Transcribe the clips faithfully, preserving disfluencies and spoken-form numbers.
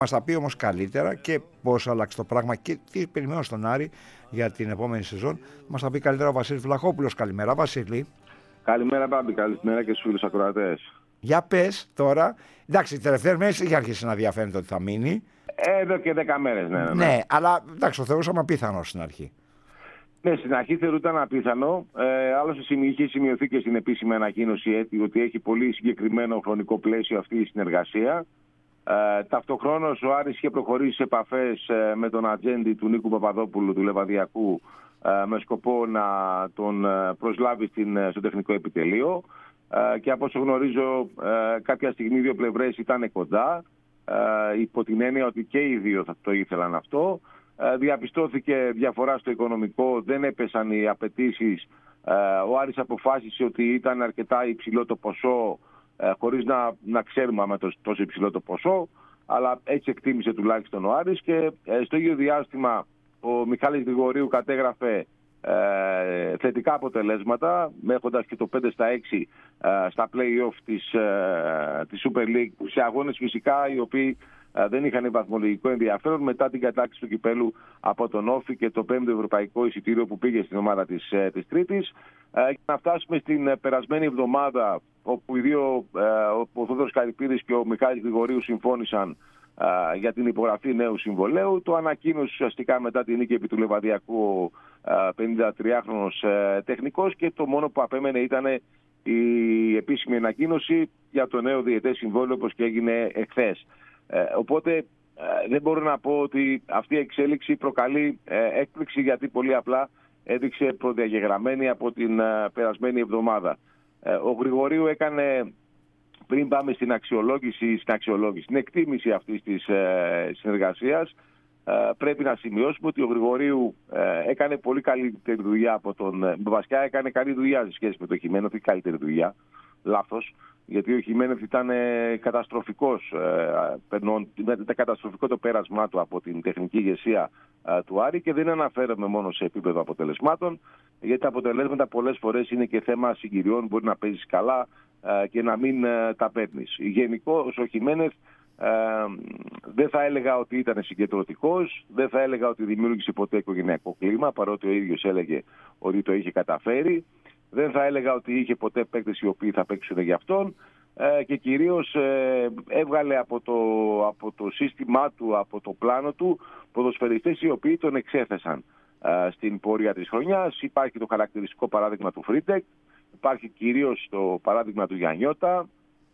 Μας τα πει όμως καλύτερα και πώς άλλαξε το πράγμα και τι περιμένω στον Άρη για την επόμενη σεζόν. Μας τα πει καλύτερα ο Βασίλης Βλαχόπουλος. Καλημέρα, Βασίλη. Καλημέρα, Μπάμπη. Καλημέρα και στους φίλους ακροατές. Για πες τώρα. Εντάξει, τις τελευταίες μέρες είχε αρχίσει να διαφαίνεται ότι θα μείνει. Εδώ και δέκα μέρες, ναι, ναι. Ναι, ναι, αλλά εντάξει, το θεωρούσαμε απίθανο στην αρχή. Ναι, στην αρχή θεωρούταν απίθανο. Ε, άλλωστε, είχε σημειωθεί και στην επίσημη ανακοίνωση ότι έχει πολύ συγκεκριμένο χρονικό πλαίσιο αυτή η συνεργασία. Ε, ταυτοχρόνως ο Άρης είχε προχωρήσει σε επαφές ε, με τον ατζέντη του Νίκου Παπαδόπουλου του Λεβαδιακού ε, με σκοπό να τον ε, προσλάβει στην, στο τεχνικό επιτελείο ε, και από όσο γνωρίζω ε, κάποια στιγμή οι δύο πλευρές ήταν κοντά ε, υπό την έννοια ότι και οι δύο θα το ήθελαν αυτό. Ε, διαπιστώθηκε διαφορά στο οικονομικό, δεν έπεσαν οι απαιτήσεις. Ε, ο Άρης αποφάσισε ότι ήταν αρκετά υψηλό το ποσό, χωρίς να, να ξέρουμε άμα το, τόσο υψηλό το ποσό, αλλά έτσι εκτίμησε τουλάχιστον ο Άρης και ε, στο ίδιο διάστημα ο Μιχάλης Γρηγορίου κατέγραφε ε, θετικά αποτελέσματα, έχοντας και το πέντε στα έξι ε, στα play-off της, ε, της Super League, σε αγώνες φυσικά οι οποίοι ε, δεν είχαν βαθμολογικό ενδιαφέρον μετά την κατάκτηση του κυπέλου από τον Όφη και το πέμπτο ευρωπαϊκό εισιτήριο που πήγε στην ομάδα της, ε, της Τρίτης. Ε, και να φτάσουμε στην ε, περασμένη εβδομάδα, όπου οι δύο, ε, ο Θόδωρος Καρυπίδης και ο Μιχάλης Γρηγορίου συμφώνησαν ε, για την υπογραφή νέου συμβολέου. Το ανακοίνωσε ουσιαστικά μετά την νίκη επί του Λεβαδιακού ε, πενηντατριάχρονος ε, τεχνικός και το μόνο που απέμενε ήταν η επίσημη ανακοίνωση για το νέο διετές συμβόλαιο, όπως και έγινε εχθές. Ε, οπότε ε, δεν μπορώ να πω ότι αυτή η εξέλιξη προκαλεί ε, έκπληξη, γιατί πολύ απλά έδειξε προδιαγεγραμμένη από την ε, περασμένη εβδομάδα. Ε, ο Γρηγορίου έκανε, πριν πάμε στην αξιολόγηση, στην, αξιολόγηση, στην εκτίμηση αυτής της ε, συνεργασίας, ε, πρέπει να σημειώσουμε ότι ο Γρηγορίου ε, έκανε πολύ καλύτερη δουλειά από τον... Ε, βασικά έκανε καλή δουλειά σε σχέση με το Χιμένεθ, όχι καλύτερη δουλειά, λάθος. Γιατί ο Χιμένεθ ήταν ε, καταστροφικός, ε, ήταν καταστροφικό το πέρασμά του από την τεχνική ηγεσία ε, του Άρη, και δεν αναφέρομαι μόνο σε επίπεδο αποτελεσμάτων, γιατί τα αποτελέσματα πολλές φορές είναι και θέμα συγκυριών, μπορεί να παίζεις καλά ε, και να μην ε, τα παίρνεις. Γενικώς ο Χιμένεθ ε, δεν θα έλεγα ότι ήταν συγκεντρωτικός, δεν θα έλεγα ότι δημιούργησε ποτέ οικογενειακό κλίμα, παρότι ο ίδιος έλεγε ότι το είχε καταφέρει. Δεν θα έλεγα ότι είχε ποτέ παίκτες οι οποίοι θα παίξουν για αυτόν ε, και κυρίως ε, έβγαλε από το, από το σύστημά του, από το πλάνο του, ποδοσφαιριστές οι οποίοι τον εξέθεσαν ε, στην πορεία της χρονιάς. Υπάρχει το χαρακτηριστικό παράδειγμα του Φρίτεκ, υπάρχει κυρίως το παράδειγμα του Γιαννιώτα,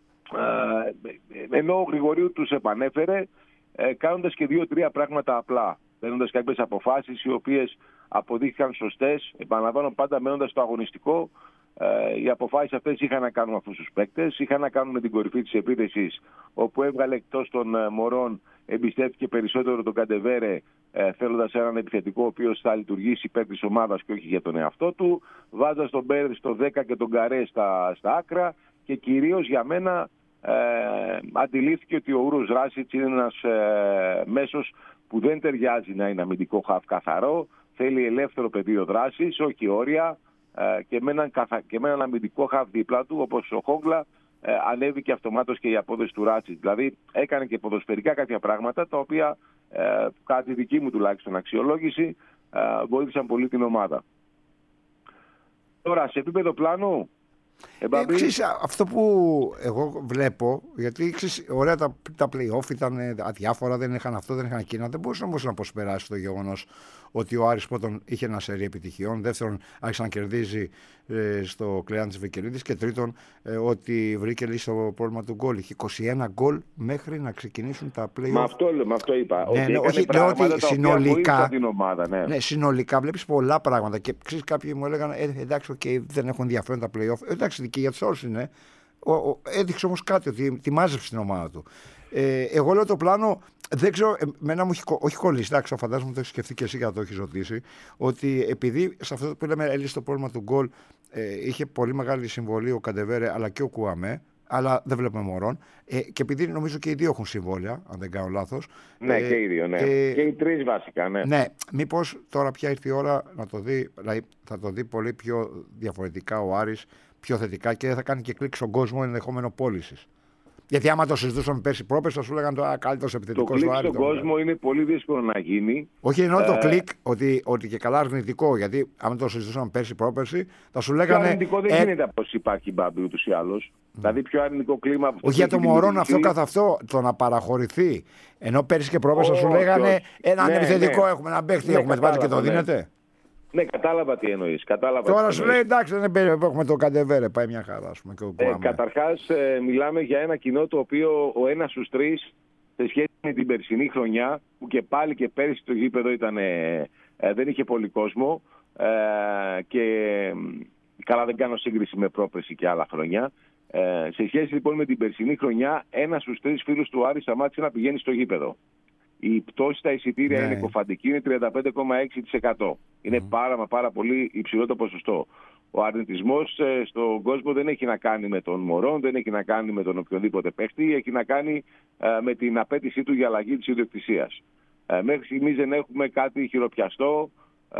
ε, ενώ ο Γρηγορίου τους επανέφερε ε, κάνοντας και δύο-τρία πράγματα απλά, παίρνοντας κάποιες αποφάσεις οι οποίες αποδείχθηκαν σωστές. Επαναλαμβάνω, πάντα μένοντας στο αγωνιστικό. Ε, οι αποφάσεις αυτές είχαν να κάνουν με αυτούς τους παίκτες, είχαν να κάνουν με την κορυφή της επίθεσης, όπου έβγαλε εκτός των ε, Μωρών, εμπιστεύτηκε περισσότερο τον Καντεβέρε, ε, θέλοντας έναν επιθετικό ο οποίος θα λειτουργήσει υπέρ της ομάδας και όχι για τον εαυτό του, βάζοντας τον Μπέρδη στο δέκα και τον Καρέ στα, στα άκρα, και κυρίως για μένα ε, αντιλήφθηκε ότι ο Ούρος Ράσιτς είναι ένας ε, μέσος που δεν ταιριάζει να είναι αμυντικό χαφ καθαρό. Θέλει ελεύθερο πεδίο δράσης, όχι όρια, και με έναν, και με έναν αμυντικό χαφ δίπλα του, όπως ο Χόγκλα, ανέβηκε αυτομάτως και η απόδοση του Ράτσιτ. Δηλαδή έκανε και ποδοσφαιρικά κάποια πράγματα, τα οποία κατά τη δική μου τουλάχιστον αξιολόγηση βοήθησαν πολύ την ομάδα. Τώρα, σε επίπεδο πλάνου, Ε, ξέρεις, αυτό που εγώ βλέπω, γιατί ξέρεις, ωραία τα, τα play-off ήταν αδιάφορα, δεν είχαν αυτό, δεν είχαν εκείνα. Δεν μπορούσε όμως να προσπεράσει το γεγονός ότι ο Άρης πρώτον είχε ένα σερί επιτυχιών, δεύτερον άρχισε να κερδίζει ε, στο κλεάν της Βικελίδης, και τρίτον ε, ότι βρήκε λύση στο πρόβλημα του γκολ. Είχε είκοσι ένα γκολ μέχρι να ξεκινήσουν τα play-off. Με αυτό, με αυτό είπα. Ναι, ότι ναι, όχι, λέω ότι συνολικά, την ομάδα, ναι. Ναι, συνολικά βλέπεις πολλά πράγματα. Και ξέρεις, κάποιοι μου έλεγαν ε, εντάξει, okay, δεν έχουν ενδιαφέρον τα play-off. Εντάξει, και για τους όλους είναι. Ο, ο, έδειξε όμως κάτι, ότι τη μάζεψε την ομάδα του. Ε, εγώ λέω το πλάνο, δεν ξέρω, εμένα μου έχει, όχι κολλήσει, εντάξει, φαντάζομαι το έχει σκεφτεί και εσύ, για το έχει ρωτήσει, ότι επειδή σε αυτό που λέμε έλυσε το πρόβλημα του γκολ, ε, είχε πολύ μεγάλη συμβολή ο Καντεβέρε αλλά και ο Κουαμέ, αλλά δεν βλέπουμε Μωρών. Ε, και επειδή νομίζω και οι δύο έχουν συμβόλαια, αν δεν κάνω λάθος. Ναι, ε, και οι δύο, ναι. Ε, και οι τρεις βασικά, ναι. Ναι, μήπως τώρα πια ήρθε η ώρα να το δει, δηλαδή θα το δει πολύ πιο διαφορετικά ο Άρης, πιο θετικά, και θα κάνει και κλικ στον κόσμο ενδεχόμενο πώλησης. Γιατί άμα το συζητούσαμε πέρσι πρόπερσι, θα σου λέγανε το καλύτερο επιθετικό του Άρη. Το κλικ στον κόσμο είναι πολύ δύσκολο να γίνει. Όχι, εννοώ ε... το κλικ ότι, ότι και καλά αρνητικό. Γιατί άμα το συζητούσαμε πέρσι πρόπερσι, θα σου λέγανε. Πιο αρνητικό δεν ε... γίνεται από όσο υπάρχει Μπάμπη ούτως ή άλλως. Mm. Δηλαδή πιο αρνητικό κλίμα. Όχι για το Μωρόν αυτό καθ' αυτό, το να παραχωρηθεί. Ενώ πέρσι και πρόπερσι oh, θα σου λέγανε όχι. Ένα ναι, επιθετικό ναι. Έχουμε, ένα παίχτη ναι, έχουμε, πάτε και το δίνετε. Ναι. Ναι, κατάλαβα τι εννοείς. Τώρα σου λέει εντάξει, δεν έχουμε το Καντεβέρε, πάει μια χαρά. Ας πούμε, και ε, καταρχάς, ε, μιλάμε για ένα κοινό το οποίο ο ένας στους τρεις σε σχέση με την περσινή χρονιά, που και πάλι και πέρσι το γήπεδο ήταν, ε, ε, δεν είχε πολύ κόσμο ε, και ε, καλά δεν κάνω σύγκριση με πρόπερση και άλλα χρόνια. Ε, σε σχέση λοιπόν με την περσινή χρονιά, ένας στους τρεις φίλους του Άρη σταμάτησε να πηγαίνει στο γήπεδο. Η πτώση στα εισιτήρια ναι. είναι κοφαντική, είναι τριάντα πέντε κόμμα έξι τοις εκατό. Είναι mm. πάρα μα πάρα πολύ υψηλό το ποσοστό. Ο αρνητισμός ε, στον κόσμο δεν έχει να κάνει με τον Μωρόν, δεν έχει να κάνει με τον οποιοδήποτε παίχτη, έχει να κάνει ε, με την απέτησή του για αλλαγή της ιδιοκτησίας. Ε, μέχρι στιγμής δεν έχουμε κάτι χειροπιαστό. Ε,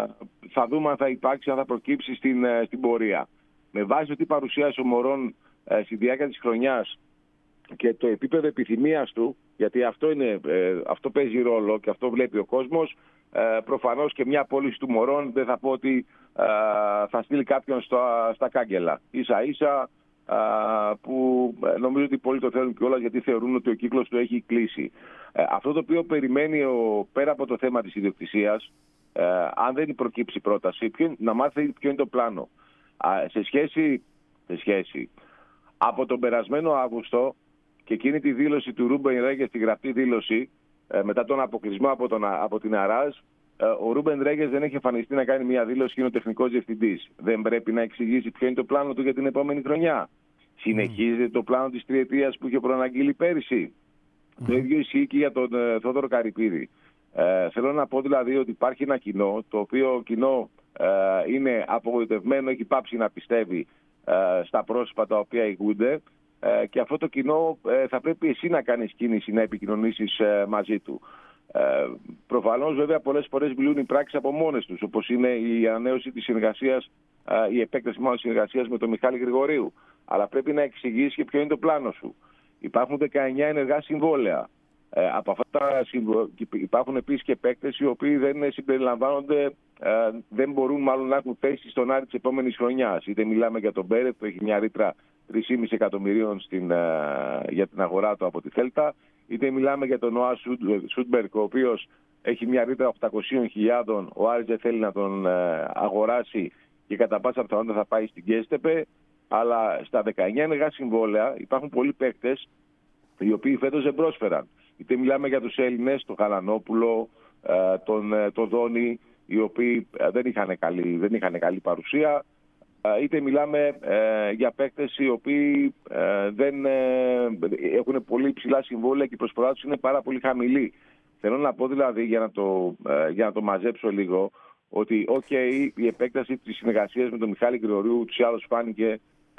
θα δούμε αν θα υπάρξει, αν θα προκύψει στην, ε, στην πορεία. Με βάση ότι παρουσίασε ο Μωρόν ε, στη διάρκεια της χρονιάς και το επίπεδο επιθυμίας του, γιατί αυτό, είναι, ε, αυτό παίζει ρόλο και αυτό βλέπει ο κόσμος, ε, προφανώς και μια πώληση του Μωρόν δεν θα πω ότι ε, θα στείλει κάποιον στα, στα κάγκελα. Ίσα ίσα ε, που νομίζω ότι πολλοί το θέλουν κιόλας γιατί θεωρούν ότι ο κύκλος του έχει κλείσει. Ε, αυτό το οποίο περιμένει ο, πέρα από το θέμα της ιδιοκτησίας, ε, αν δεν προκύψει πρόταση, ποιο, να μάθει ποιο είναι το πλάνο. Ε, σε, σχέση, σε σχέση από τον περασμένο Αύγουστο και εκείνη τη δήλωση του Ρούμπεν Ρέγκες, τη γραπτή δήλωση, ε, μετά τον αποκλεισμό από, τον, από την Αράζ, ε, ο Ρούμπεν Ρέγκες δεν έχει εμφανιστεί να κάνει μια δήλωση και είναι ο τεχνικός διευθυντής. Δεν πρέπει να εξηγήσει ποιο είναι το πλάνο του για την επόμενη χρονιά. Mm. Συνεχίζεται το πλάνο της τριετίας που είχε προαναγγείλει πέρυσι. Mm. Το ίδιο ισχύει και για τον ε, Θόδωρο Καρυπίδη. Ε, θέλω να πω δηλαδή ότι υπάρχει ένα κοινό, το οποίο κοινό ε, είναι απογοητευμένο, έχει πάψει να πιστεύει ε, στα πρόσωπα τα οποία ηγούνται. Ε, και αυτό το κοινό ε, θα πρέπει εσύ να κάνεις κίνηση, να επικοινωνήσεις ε, μαζί του. Ε, προφανώς βέβαια πολλές φορές μιλούν οι πράξεις από μόνες τους, όπως είναι η ανανέωση της συνεργασίας, ε, η επέκταση μάλλον συνεργασίας με τον Μιχάλη Γρηγορίου. Αλλά πρέπει να εξηγήσεις και ποιο είναι το πλάνο σου. Υπάρχουν δεκαεννιά ενεργά συμβόλαια. Ε, από αυτά τα συμβο... υπάρχουν επίσης και παίκτες οι οποίοι δεν συμπεριλαμβάνονται, ε, δεν μπορούν μάλλον να έχουν θέση στον Άρη της επόμενης χρονιάς. Είτε μιλάμε για τον Μπέρετ που έχει μια ρήτρα τρία κόμμα πέντε εκατομμυρίων στην, ε, για την αγορά του από τη Θέλτα, είτε μιλάμε για τον Νοά Σούντμπερκ, ο οποίος έχει μια ρήτρα οκτακόσιες χιλιάδες, ο Άρης δεν θέλει να τον ε, αγοράσει και κατά πάσα πιθανότητα θα πάει στην Γκέστεπε. Αλλά στα δεκαεννιά ενεργά συμβόλαια υπάρχουν πολλοί παίκτες οι οποίοι φέτος δεν πρόσφεραν. Είτε μιλάμε για τους Έλληνες, τον Χαλανόπουλο, ε, τον ε, το Δόνη, οι οποίοι ε, δεν, είχαν καλή, δεν είχαν καλή παρουσία. Είτε μιλάμε ε, για παίκτες οι οποίοι ε, δεν, ε, έχουν πολύ ψηλά συμβόλαια και η προσφορά τους είναι πάρα πολύ χαμηλή. Θέλω να πω δηλαδή, για να το, ε, για να το μαζέψω λίγο, ότι okay, η επέκταση της συνεργασίας με τον Μιχάλη Γρηγορίου ούτως ή άλλως φάνηκε,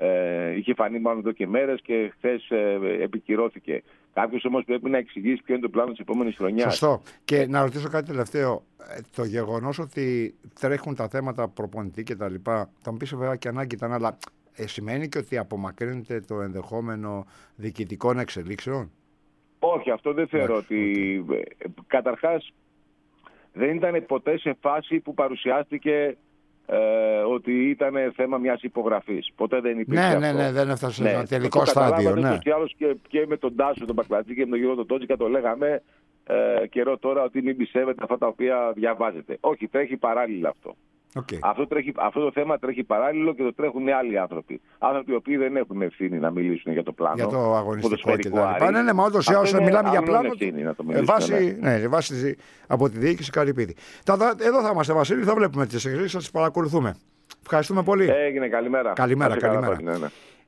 ε, είχε φανεί μάλλον εδώ και μέρες και χθες ε, επικυρώθηκε. Κάποιος όμως πρέπει να εξηγήσει ποιο είναι το πλάνο της επόμενης χρονιάς. Σωστό. Και να ρωτήσω κάτι τελευταίο. Το γεγονός ότι τρέχουν τα θέματα προπονητή και τα λοιπά, θα μου πεις βέβαια και ανάγκη ήταν, αλλά ε, σημαίνει και ότι απομακρύνεται το ενδεχόμενο διοικητικών εξελίξεων? Όχι, αυτό δεν θεωρώ ότι... Okay. Καταρχάς, δεν ήταν ποτέ σε φάση που παρουσιάστηκε ε, ότι ήταν θέμα μιας υπογραφής. Ποτέ δεν υπήρξε ναι, αυτό. Ναι, ναι, δεν έφτασε σε ένα τελικό στάδιο. Ναι. Και, και με τον Τάσο, τον Μπακλατζή και με τον Γιώργο τον Τότζικα το λέγαμε ε, καιρό τώρα ότι μην πιστεύετε αυτά τα οποία διαβάζετε. Όχι, τρέχει παράλληλα αυτό. Okay. Αυτό, τρέχει, αυτό το θέμα τρέχει παράλληλο και το τρέχουν άλλοι άνθρωποι. Άνθρωποι οι οποίοι δεν έχουν ευθύνη να μιλήσουν για το πλάνο. Για το αγωνιστικό και τα λοιπά. Ναι, ναι, μα όντως ή άλλως μιλάμε για πλάνο. Ε, βάση, ναι. Ναι, βάση από τη διοίκηση Καρυπίδη. Εδώ θα είμαστε, Βασίλη, θα βλέπουμε τις εξελίξεις, θα τις παρακολουθούμε. Ευχαριστούμε πολύ. Έγινε, καλημέρα. Καλημέρα, καλημέρα.